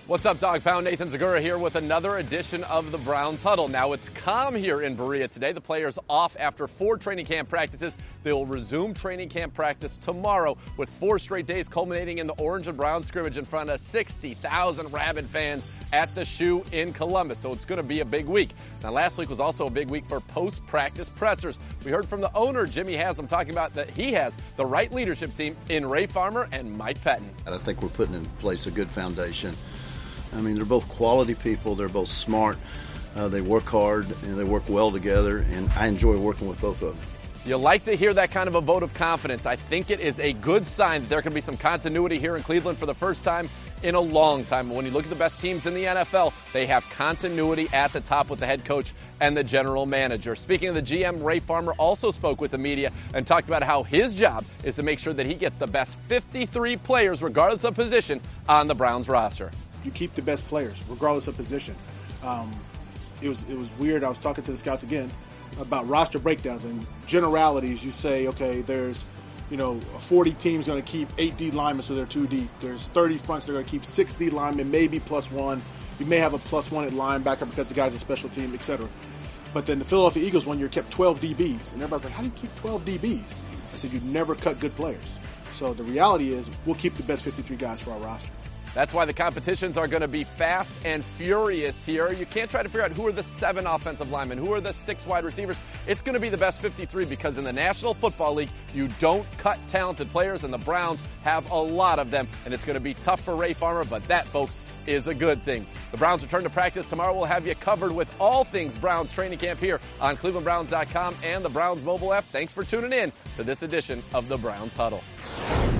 What's up, Dog Pound? Nathan Zagura here with another edition of the Browns Huddle. Now, it's calm here in Berea today. The players off after 4 training camp practices. They will resume training camp practice tomorrow with 4 straight days culminating in the Orange and Brown scrimmage in front of 60,000 rabid fans at the Shoe in Columbus. So it's going to be a big week. Now, last week was also a big week for post-practice pressers. We heard from the owner, Jimmy Haslam, talking about that he has the right leadership team in Ray Farmer and Mike Pettine. I think we're putting in place a good foundation. I mean, they're both quality people. They're both smart. They work hard, and they work well together, and I enjoy working with both of them. You like to hear that kind of a vote of confidence. I think it is a good sign that there can be some continuity here in Cleveland for the first time in a long time. When you look at the best teams in the NFL, they have continuity at the top with the head coach and the general manager. Speaking of the GM, Ray Farmer also spoke with the media and talked about how his job is to make sure that he gets the best 53 players, regardless of position, on the Browns roster. You keep the best players, regardless of position. It was weird. I was talking to the scouts again about roster breakdowns and generalities. You say, okay, there's 40 teams going to keep 8 D linemen, so they're 2 deep. There's 30 fronts, they're going to keep 6 D linemen, maybe +1. You may have a +1 at linebacker because the guy's a special team, etc. But then the Philadelphia Eagles one year kept 12 DBs, and everybody's like, how do you keep 12 DBs? I said, you never cut good players. So the reality is we'll keep the best 53 guys for our roster. That's why the competitions are going to be fast and furious here. You can't try to figure out who are the 7 offensive linemen, who are the 6 wide receivers. It's going to be the best 53 because in the National Football League, you don't cut talented players, and the Browns have a lot of them. And it's going to be tough for Ray Farmer, but that, folks, is a good thing. The Browns return to practice tomorrow. We'll have you covered with all things Browns training camp here on ClevelandBrowns.com and the Browns mobile app. Thanks for tuning in to this edition of the Browns Huddle.